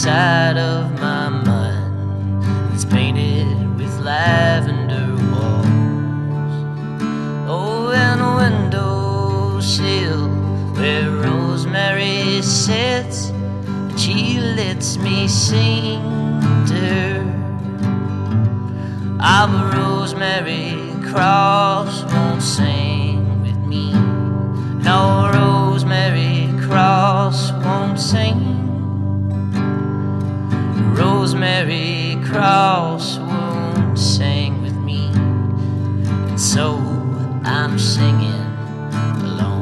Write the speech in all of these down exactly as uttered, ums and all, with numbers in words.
inside of my mind that's painted with lavender walls. Oh, and a windowsill where rosemary sits, and she lets me sing to her. Ah, but Rosemary Cross won't sing with me. No, Rosemary Cross won't sing. Rosemary Cross won't sing with me, and so I'm singing alone.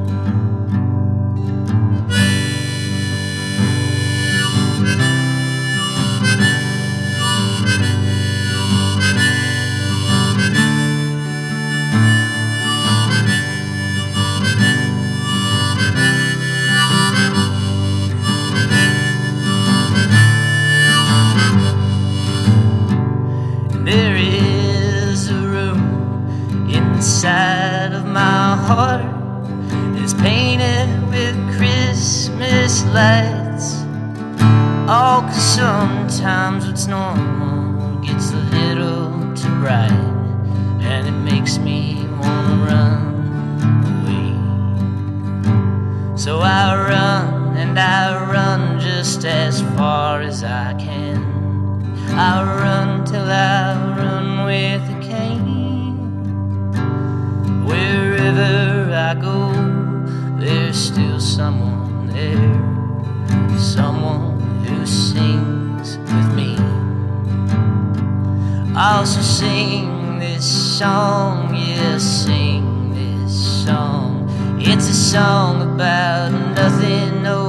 There is a room inside of my heart. It's painted with Christmas lights. Oh, 'cause sometimes what's normal gets a little too bright, and it makes me wanna run away. So I run and I run just as far as I can. I run till I run with a cane. Wherever I go, there's still someone there, someone who sings with me. I also sing this song, yeah, sing this song. It's a song about nothing, no